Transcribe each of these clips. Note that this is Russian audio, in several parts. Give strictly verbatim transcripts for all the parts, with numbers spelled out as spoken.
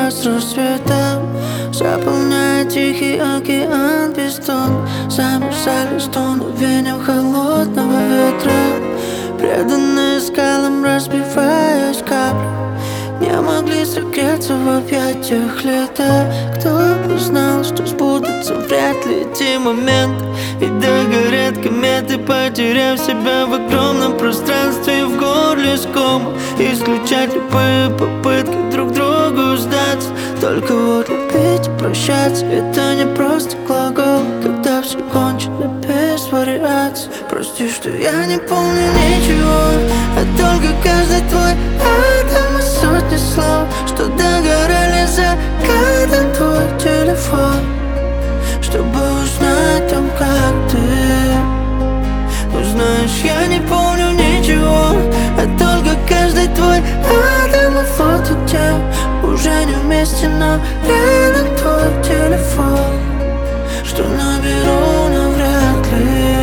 тебя с рассветом, заполняя тихий океан без тон. Замерзали стоны веянием холодного ветра, преданные скалам, разбиваясь капли, не могли согреться в объятиях лета. Кто бы знал, что сбудутся вряд ли эти моменты, ведь догорят кометы, потеряв себя в огромном пространстве. В горле ском исключать любые попытки друг другу сдаться. Только вот любить и прощаться — это не просто глагол, когда все кончено без вариаций. Прости, что я не помню ничего, а только каждый твой атом и сотни слов, что догорали за кадром твой телефон, чтобы узнать там, как ты. Но знаешь, я не помню ничего, а только каждый твой атом и фото, где уже не вместе, но рядом твой телефон, что наберу навряд ли.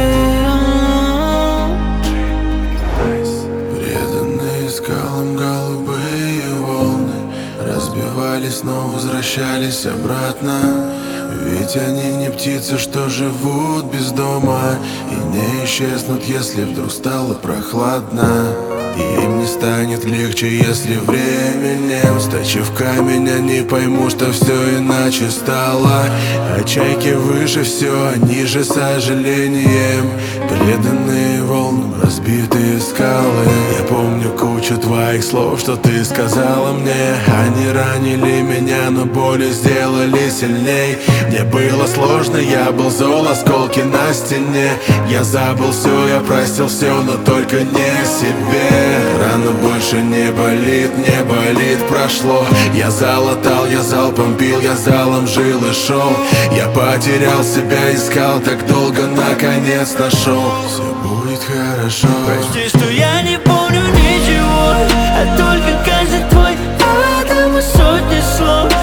Преданные скалам голубые волны разбивались, но возвращались обратно. Ведь они не птицы, что живут без дома, и не исчезнут, если вдруг стало прохладно. И им не станет легче, если временем, стачив камень, они поймут, что все иначе стало. А чайки выше все, они же сожалением, преданные волнам разбитые скалы. Я помню кучу твоих слов, что ты сказала мне. Они ранили меня, но боли сделали сильней. Мне было сложно, я был зол, осколки на стене. Я забыл все, я простил все, но только не себе. Рана больше не болит, не болит, прошло. Я залатал, я залпом пил, я залом жил и шел. Я потерял себя, искал так долго, наконец нашел. Все будет хорошо. Прости, что я не помню ничего, а только каждый твой атом и сотни слов,